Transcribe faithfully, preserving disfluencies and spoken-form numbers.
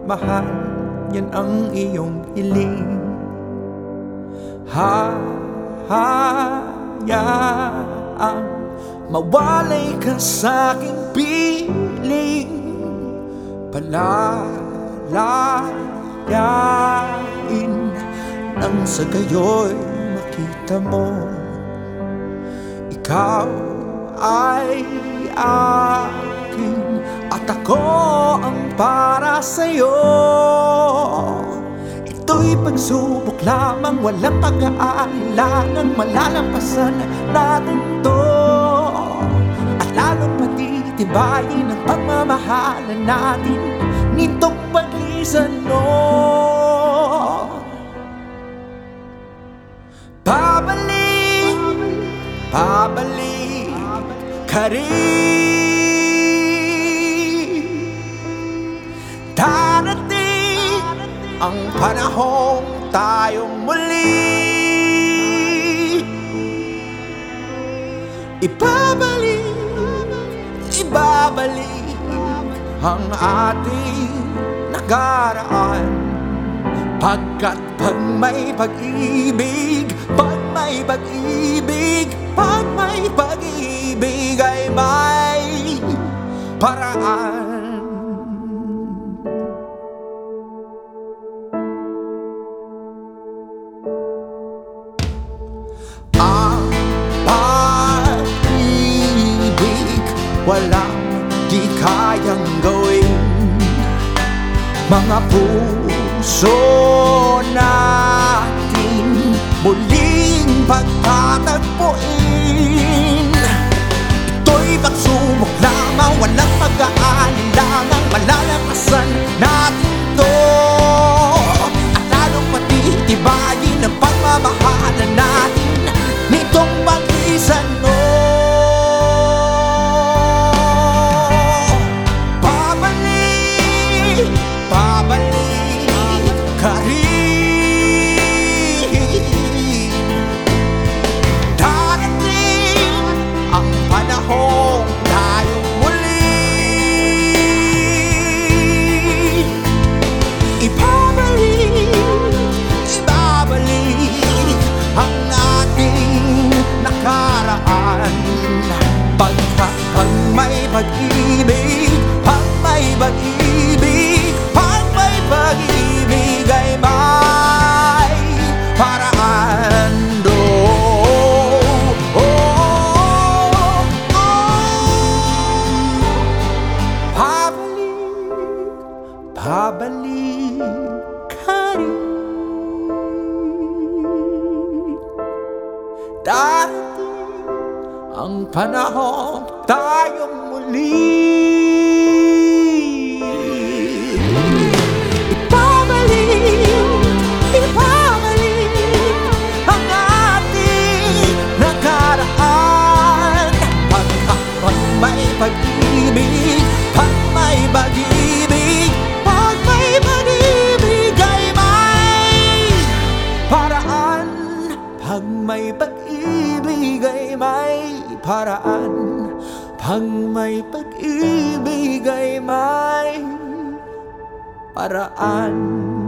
mahal, yan ang iyong hiling. Hahayaang mawalay ka sa'king piling, palalayain nang sa gayo'y makita mo ikaw ay akin at ako ang para sa'yo. Ito'y pagsubok lamang, walang pag-aalinlangang malalampasan natin to, at lalong patitibayin ang pagmamahalan natin nitong paglisan mo. Pabalik, pabalik ka rin. Darating ang panahong tayong muli ibabalik, ibabalik ang ating nakaraan. Pagkat pag may pag-ibig, pag may pag-ibig, pag may pag-ibig ay may paraan. Ang pag-ibig walang di kayang gawin, mga puso natin muling pagtatagpuin. Ito'y pagsubok lamang, walang pag-aalinlangang malalampasan natin to, at lalong patitibayin ang pagmamahalan natin nitong paglisan mo. Pabalik, pabalik ka rin. Darating ang panahong tayong muli ibabalik, ibabalik ang ating nakaraan. Pagkat pag may pag-ibig, pag may pag-ibig, pag may pag-ibig ay may paraan. Do, oh, oh, oh. Pabalik, pabalik ka rin. Darating ang panahon tayong muli ibabalik, ibabalik ang ating nakaraan. Pagkat pag may pag-ibig, pag may pag-ibig, pag may pag-ibig ay may paraan. Pag may pag-ibig ay may paraan. Pag may pag-ibig ay may paraan.